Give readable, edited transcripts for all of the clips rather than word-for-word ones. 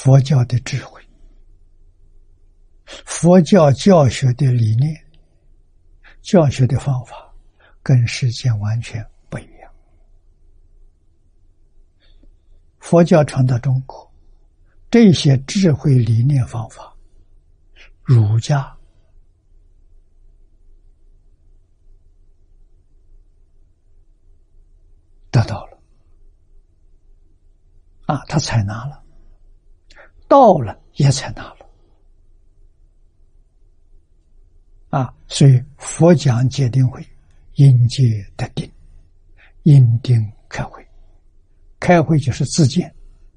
佛教的智慧，佛教教学的理念，教学的方法跟世间完全不一样。佛教传到中国，这些智慧理念方法，儒家得到了，他采纳了，道了也采纳了，所以佛讲戒定慧，因戒得定，因定开慧，开慧就是自见，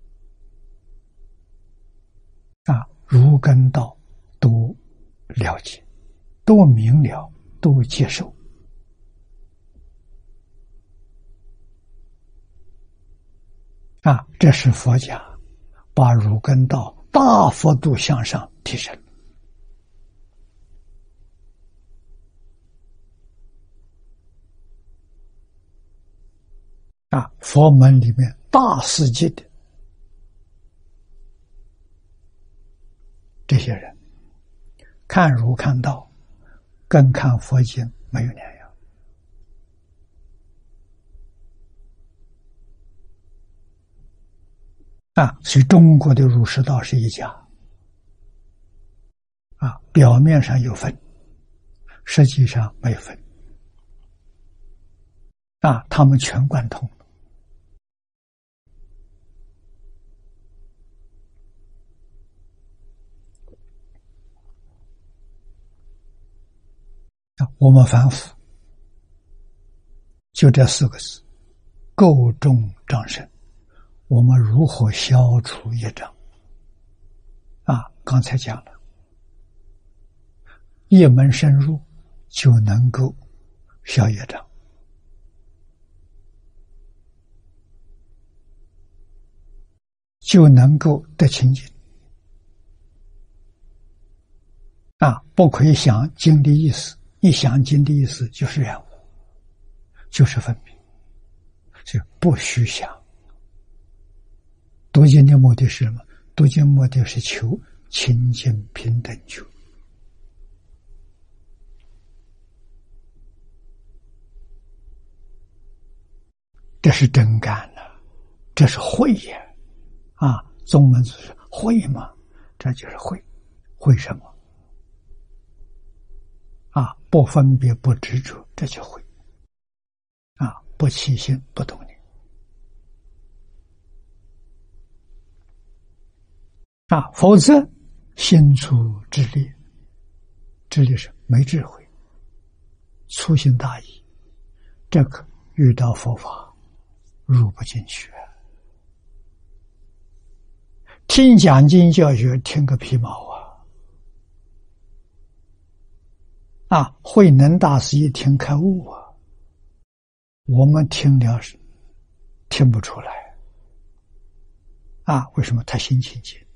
儒跟道都了解，都明了，都接受。这是佛家把儒跟道大幅度向上提升。佛门里面大师级的这些人，看儒看道，跟看佛经没有两样。所以中国的儒释道是一家，表面上有分，实际上没分，他们全贯通。我们凡夫就这4个字，垢重障身，我们如何消除业障？刚才讲了，一门深入就能够消业障，就能够得清净。不可以想经的意思，一想经的意思就是染污，就是分别，所以不虚想。读经的目的是什么？读经目的是求清净平等觉。这是真干了，这是慧也。宗门就是慧嘛，这就是慧。慧什么？不分别不执着，这就慧。不起心不动念。否则心粗智劣，智劣是没智慧，粗心大意，这个遇到佛法入不进去。听讲经教学听个皮毛慧能大师一听开悟我们听了是听不出来为什么？他心清净，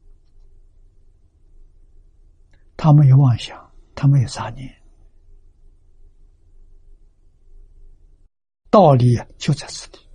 他没有妄想，他没有杂念，道理就在此地。